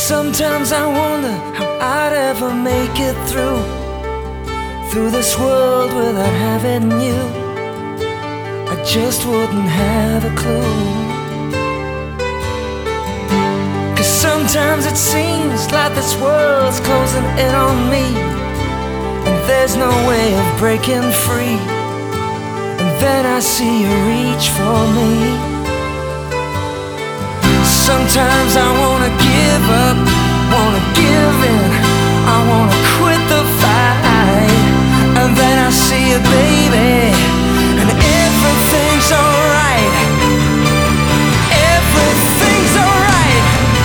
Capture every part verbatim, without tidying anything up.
Sometimes I wonder how I'd ever make it through Through this world without having you. I just wouldn't have a clue. 'Cause sometimes it seems like this world's closing in on me, and there's no way of breaking free. And then I see you reach for me. Sometimes I wanna give up, wanna give in, I wanna quit the fight. And then I see you, baby, and everything's alright. Everything's alright.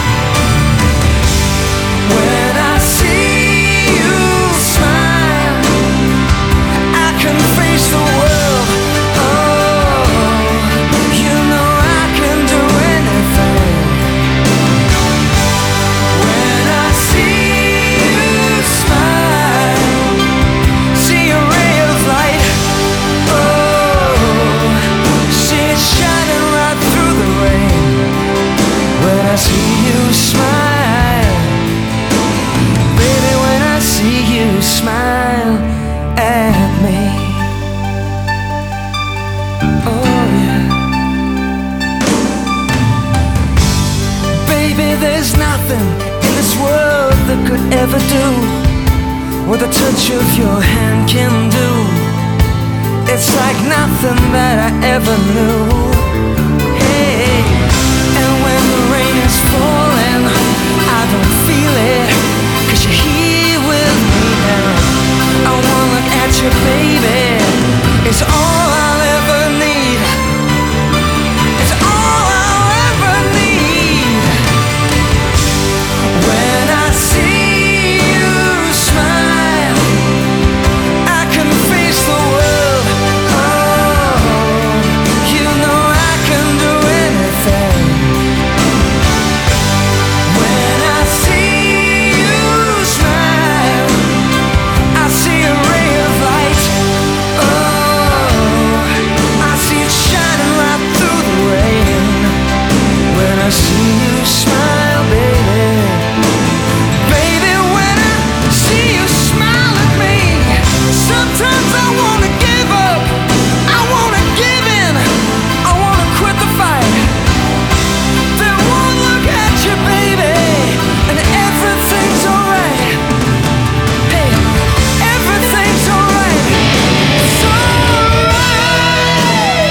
When I see you smile, I can face the world. Oh, you know I can do anything. When I see you smile, see a ray of light. Oh, see it shining right through the rain. When I see you smile, baby, when I see you smile at me. Oh yeah. Baby, there's nothing in this world that could ever do what the touch of your hand can do. It's like nothing that I ever knew. Hey, and when the rain is falling, I don't feel it, 'cause you're here with me now. I wanna look at you, baby, it's all I'll ever need. It's all I'll ever need. When I see you smile, I can face the world. Oh, you know I can do anything. When I see you smile, I see a ray of light. Oh, I see it shining right through the rain. When I see you smile, baby, baby, when I see you smile at me, sometimes I wanna give up, I wanna give in, I wanna quit the fight. Then one look at you, baby, and everything's alright. Hey, everything's alright. It's alright.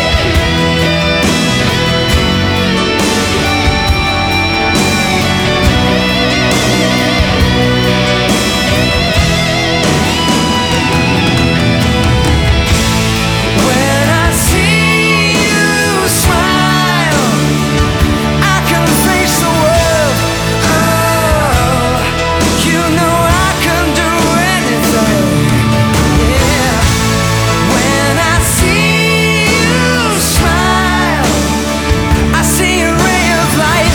When I see you smile, I can face the world. Oh, you know I can do anything. Yeah. When I see you smile, I see a ray of light.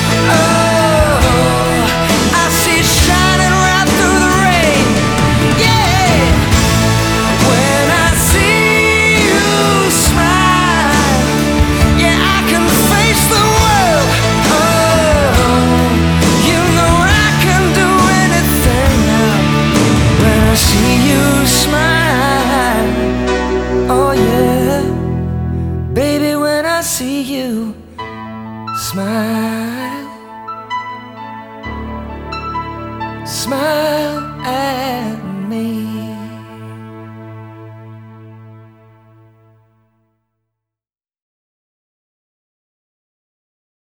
Oh, I see it shining right through the rain. Yeah. When I see you smile, yeah, I can face the world. Oh, you know I can do anything now. When I see you smile, oh yeah, baby, when I see you smile, smile at